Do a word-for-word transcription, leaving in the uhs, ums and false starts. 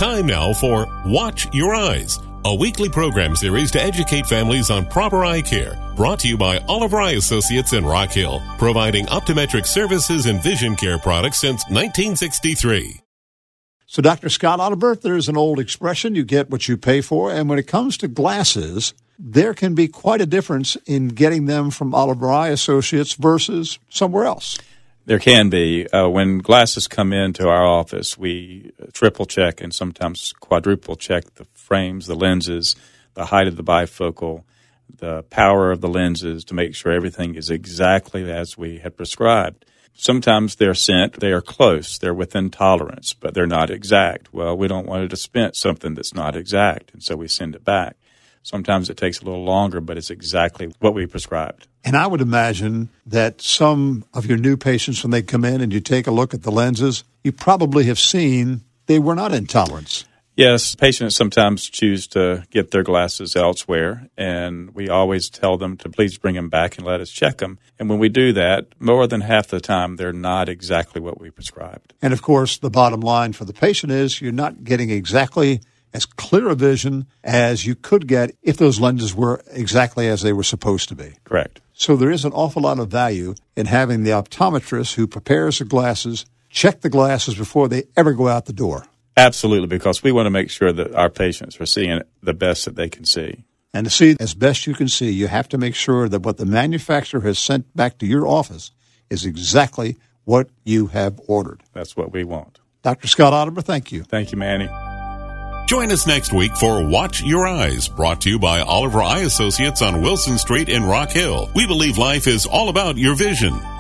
Time now for Watch Your Eyes, a weekly program series to educate families on proper eye care, brought to you by Oliver Eye Associates in Rock Hill, providing optometric services and vision care products since nineteen sixty-three. So, Doctor Scott Oliver, there's an old expression, you get what you pay for, and when it comes to glasses, there can be quite a difference in getting them from Oliver Eye Associates versus somewhere else. There can be. Uh, when glasses come into our office, we triple check and sometimes quadruple check the frames, the lenses, the height of the bifocal, the power of the lenses to make sure everything is exactly as we had prescribed. Sometimes they're sent, they are close, they're within tolerance, but they're not exact. Well, we don't want to dispense something that's not exact, and so we send it back. Sometimes it takes a little longer, but it's exactly what we prescribed. And I would imagine that some of your new patients, when they come in and you take a look at the lenses, you probably have seen they were not in tolerance. Yes, patients sometimes choose to get their glasses elsewhere, and we always tell them to please bring them back and let us check them. And when we do that, more than half the time, they're not exactly what we prescribed. And, of course, the bottom line for the patient is you're not getting exactly as clear a vision as you could get if those lenses were exactly as they were supposed to be. Correct. So there is an awful lot of value in having the optometrist who prepares the glasses check the glasses before they ever go out the door. Absolutely, because we want to make sure that our patients are seeing the best that they can see. And to see as best you can see, you have to make sure that what the manufacturer has sent back to your office is exactly what you have ordered. That's what we want. Doctor Scott Oliver, thank you. Thank you, Manny. Join us next week for Watch Your Eyes, brought to you by Oliver Eye Associates on Wilson Street in Rock Hill. We believe life is all about your vision.